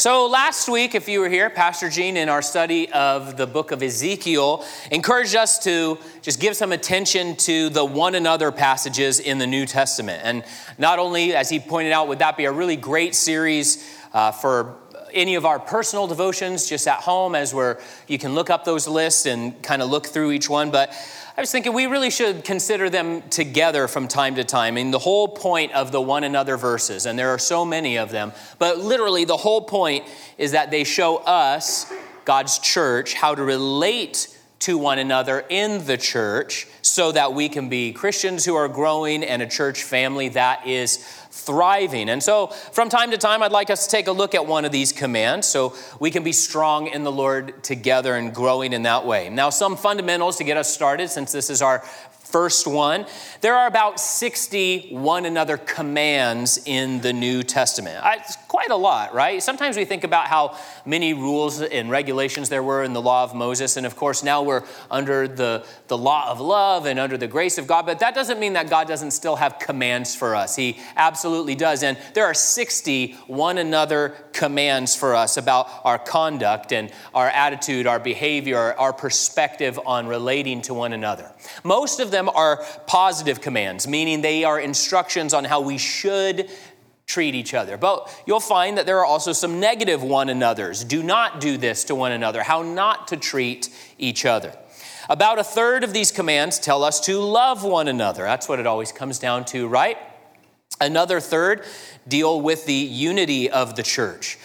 So last week, if you were here, Pastor Gene, in our study of the book of Ezekiel, encouraged us to just give some attention to the one another passages in the New Testament. And not only, as he pointed out, would that be a really great series for any of our personal devotions just at home, as you can look up those lists and kind of look through each one, but I was thinking we really should consider them together from time to time. I mean, the whole point of the one another verses, and there are so many of them, but literally the whole point is that they show us, God's church, how to relate to one another in the church so that we can be Christians who are growing and a church family that is thriving. And so from time to time, I'd like us to take a look at one of these commands so we can be strong in the Lord together and growing in that way. Now, some fundamentals to get us started, since this is our first one. There are about 60 one another commands in the New Testament. It's quite a lot, right? Sometimes we think about how many rules and regulations there were in the law of Moses. And of course, now we're under the law of love and under the grace of God. But that doesn't mean that God doesn't still have commands for us. He absolutely does. And there are 60 one another commands for us about our conduct and our attitude, our behavior, our perspective on relating to one another. Most of them are positive commands, meaning they are instructions on how we should treat each other. But you'll find that there are also some negative one another's. Do not do this to one another, how not to treat each other. About a third of these commands tell us to love one another. That's what it always comes down to, right? Another third deal with the unity of the church.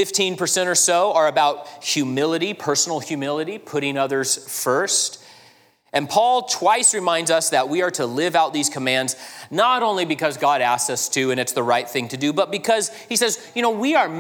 15% or so are about humility, personal humility, putting others first. And Paul twice reminds us that we are to live out these commands, not only because God asks us to and it's the right thing to do, but because he says, we are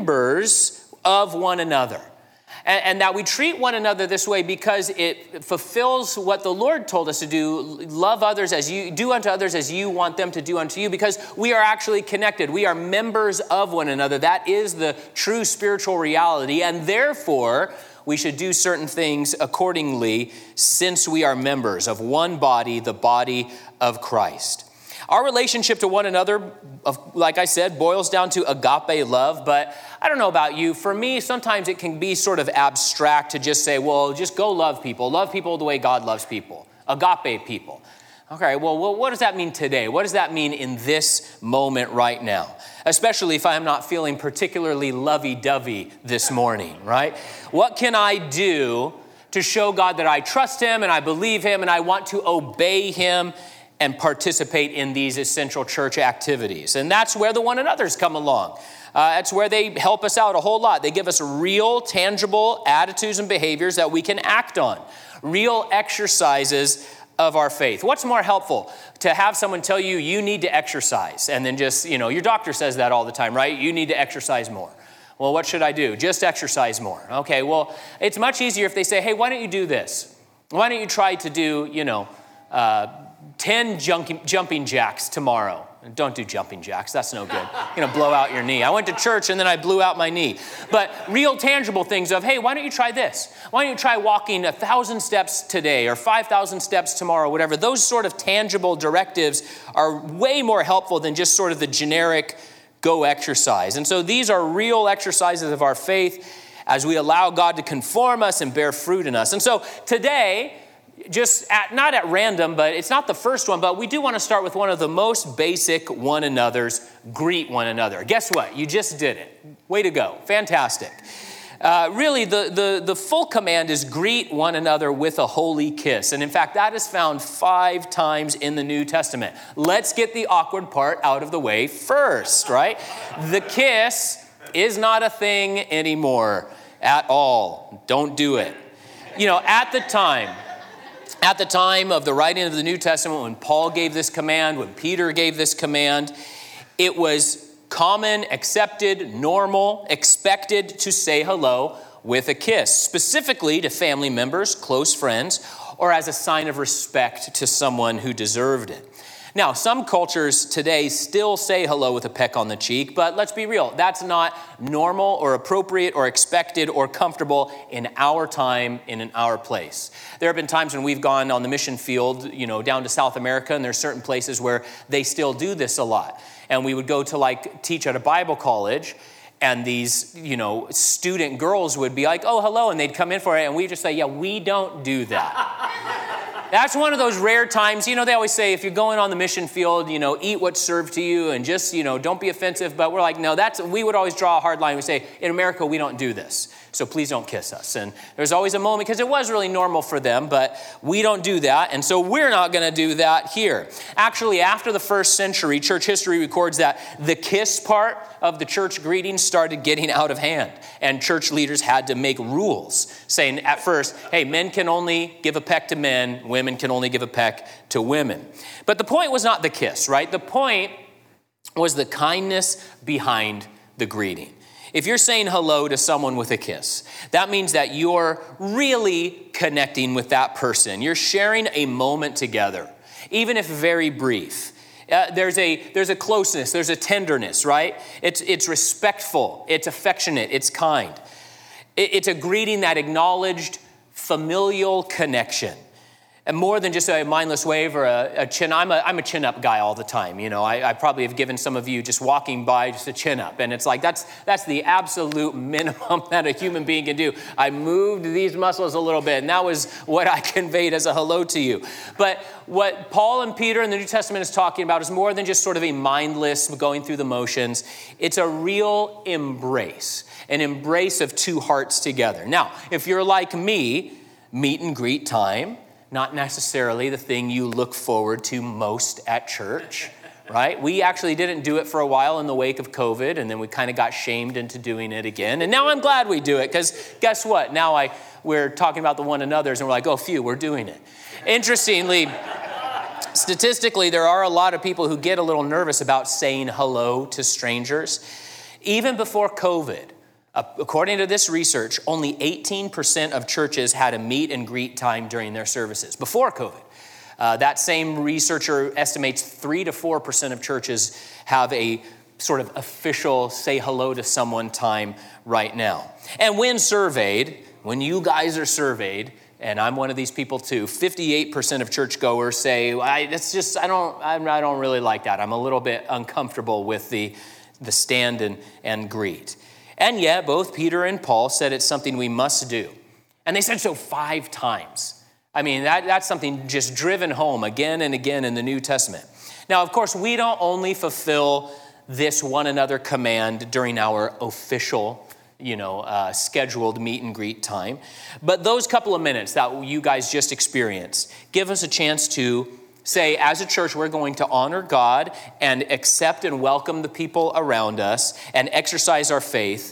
members of one another. And that we treat one another this way because it fulfills what the Lord told us to do. Love others as you do unto others as you want them to do unto you, because we are actually connected. We are members of one another. That is the true spiritual reality. And therefore, we should do certain things accordingly, since we are members of one body, the body of Christ. Our relationship to one another, like I said, boils down to agape love. But I don't know about you. For me, sometimes it can be sort of abstract to just say, well, just go love people. Love people the way God loves people. Agape people. Okay, well, what does that mean today? What does that mean in this moment right now? Especially if I'm not feeling particularly lovey-dovey this morning, right? What can I do to show God that I trust him and I believe him and I want to obey him and participate in these essential church activities? And that's where the one another's come along. That's where they help us out a whole lot. They give us real, tangible attitudes and behaviors that we can act on. Real exercises of our faith. What's more helpful? To have someone tell you, you need to exercise, and then just, your doctor says that all the time, right? You need to exercise more. Well, what should I do? Just exercise more. Okay, well, it's much easier if they say, hey, why don't you do this? Why don't you try to do, 10 jumping jacks tomorrow? Don't do jumping jacks. That's no good. You're going to blow out your knee. I went to church and then I blew out my knee. But real tangible things of, hey, why don't you try this? Why don't you try walking 1,000 steps today or 5,000 steps tomorrow, whatever. Those sort of tangible directives are way more helpful than just sort of the generic go exercise. And so these are real exercises of our faith as we allow God to conform us and bear fruit in us. And so today, not at random, but it's not the first one, but we do want to start with one of the most basic one another's, greet one another. Guess what? You just did it. Way to go. Fantastic. Really, the full command is greet one another with a holy kiss. And in fact, that is found 5 times in the New Testament. Let's get the awkward part out of the way first, right? The kiss is not a thing anymore at all. Don't do it. At the time of the writing of the New Testament, when Paul gave this command, when Peter gave this command, it was common, accepted, normal, expected to say hello with a kiss, specifically to family members, close friends, or as a sign of respect to someone who deserved it. Now, some cultures today still say hello with a peck on the cheek, but let's be real. That's not normal or appropriate or expected or comfortable in our time and in our place. There have been times when we've gone on the mission field, down to South America, and there's certain places where they still do this a lot. And we would go to teach at a Bible college, And these, student girls would be like, oh, hello, and they'd come in for it, and we'd just say, yeah, we don't do that. That's one of those rare times, they always say, if you're going on the mission field, eat what's served to you, and just, don't be offensive. But we're like, no, we would always draw a hard line. We say, in America, we don't do this, so please don't kiss us. And there's always a moment, because it was really normal for them, but we don't do that, and so we're not going to do that here. Actually, after the first century, church history records that the kiss part of the church greetings started getting out of hand, and church leaders had to make rules saying at first, hey, men can only give a peck to men, women can only give a peck to women. But the point was not the kiss, right? The point was the kindness behind the greeting. If you're saying hello to someone with a kiss, that means that you're really connecting with that person. You're sharing a moment together, even if very brief. There's a closeness, there's a tenderness, right? It's respectful, it's affectionate, it's kind. It's a greeting that acknowledged familial connection. And more than just a mindless wave or a chin, I'm a chin-up guy all the time. I probably have given some of you just walking by just a chin-up. And it's like, that's the absolute minimum that a human being can do. I moved these muscles a little bit, and that was what I conveyed as a hello to you. But what Paul and Peter in the New Testament is talking about is more than just sort of a mindless going through the motions. It's a real embrace, an embrace of two hearts together. Now, if you're like me, meet and greet time, not necessarily the thing you look forward to most at church, right? We actually didn't do it for a while in the wake of COVID, and then we kind of got shamed into doing it again. And now I'm glad we do it, because guess what? Now we're talking about the one another's, and we're like, oh, phew, we're doing it. Interestingly, statistically, there are a lot of people who get a little nervous about saying hello to strangers. Even before COVID, according to this research, only 18% of churches had a meet and greet time during their services before COVID. That same researcher estimates 3 to 4% of churches have a sort of official say hello to someone time right now. And when you guys are surveyed, and I'm one of these people too, 58% of churchgoers say, I don't really like that. I'm a little bit uncomfortable with the stand and greet. And yet, both Peter and Paul said it's something we must do. And they said so 5 times. I mean, that's something just driven home again and again in the New Testament. Now, of course, we don't only fulfill this one another command during our official, scheduled meet and greet time. But those couple of minutes that you guys just experienced give us a chance to say, as a church, we're going to honor God and accept and welcome the people around us and exercise our faith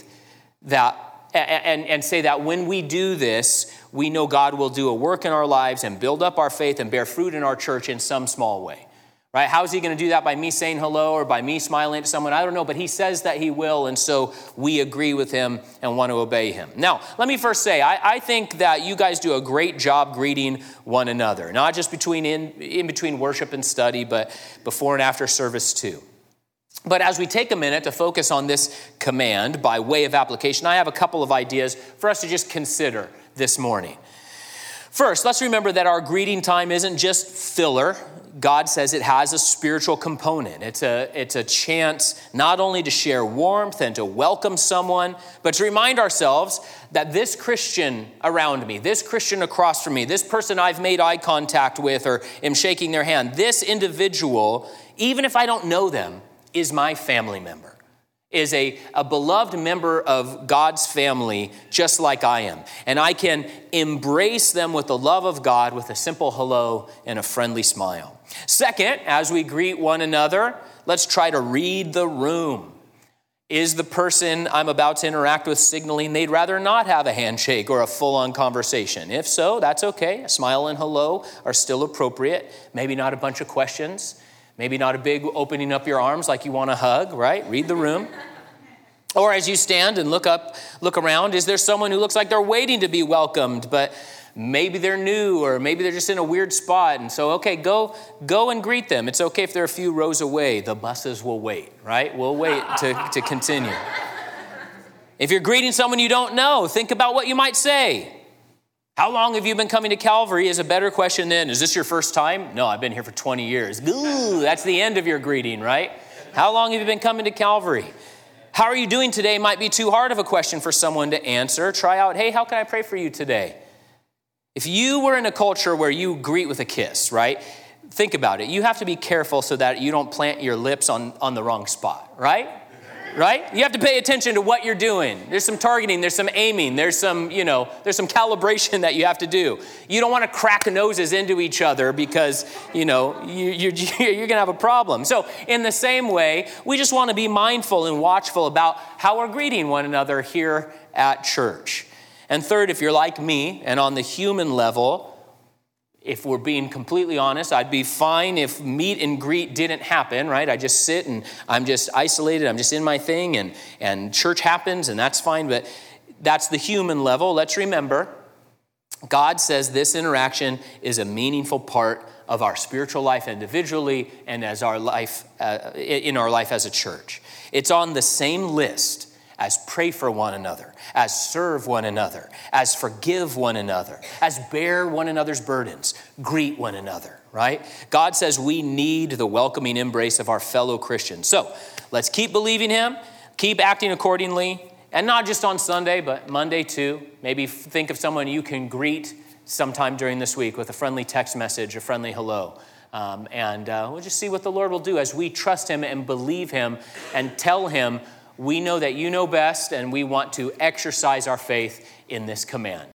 and say that when we do this, we know God will do a work in our lives and build up our faith and bear fruit in our church in some small way. Right? How is he going to do that? By me saying hello or by me smiling at someone? I don't know, but he says that he will, and so we agree with him and want to obey him. Now, let me first say, I think that you guys do a great job greeting one another, not just in between worship and study, but before and after service too. But as we take a minute to focus on this command by way of application, I have a couple of ideas for us to just consider this morning. First, let's remember that our greeting time isn't just filler. God says it has a spiritual component. It's a chance not only to share warmth and to welcome someone, but to remind ourselves that this Christian around me, this Christian across from me, this person I've made eye contact with or am shaking their hand, this individual, even if I don't know them, is my family member, is a beloved member of God's family just like I am. And I can embrace them with the love of God with a simple hello and a friendly smile. Second, as we greet one another, let's try to read the room. Is the person I'm about to interact with signaling they'd rather not have a handshake or a full-on conversation? If so, that's okay. A smile and hello are still appropriate. Maybe not a bunch of questions. Maybe not a big opening up your arms like you want a hug, right? Read the room. Or as you stand and look around, is there someone who looks like they're waiting to be welcomed, but maybe they're new or maybe they're just in a weird spot. And so, okay, go and greet them. It's okay if they're a few rows away. The buses will wait, right? We'll wait to continue. If you're greeting someone you don't know, think about what you might say. How long have you been coming to Calvary is a better question than, is this your first time? No, I've been here for 20 years. Ooh, that's the end of your greeting, right? How long have you been coming to Calvary? How are you doing today might be too hard of a question for someone to answer. Try out, hey, how can I pray for you today? If you were in a culture where you greet with a kiss, right? Think about it. You have to be careful so that you don't plant your lips on the wrong spot, right? Right? You have to pay attention to what you're doing. There's some targeting, there's some aiming, there's some calibration that you have to do. You don't want to crack noses into each other because, you're going to have a problem. So in the same way, we just want to be mindful and watchful about how we're greeting one another here at church. And third, if you're like me and on the human level, if we're being completely honest, I'd be fine if meet and greet didn't happen, right? I just sit and I'm just isolated. I'm just in my thing and church happens and that's fine. But that's the human level. Let's remember, God says this interaction is a meaningful part of our spiritual life individually and as our life in our life as a church. It's on the same list as pray for one another, as serve one another, as forgive one another, as bear one another's burdens, greet one another, right? God says we need the welcoming embrace of our fellow Christians. So let's keep believing him, keep acting accordingly, and not just on Sunday, but Monday too. Maybe think of someone you can greet sometime during this week with a friendly text message, a friendly hello. We'll just see what the Lord will do as we trust him and believe him and tell him, we know that you know best, and we want to exercise our faith in this command.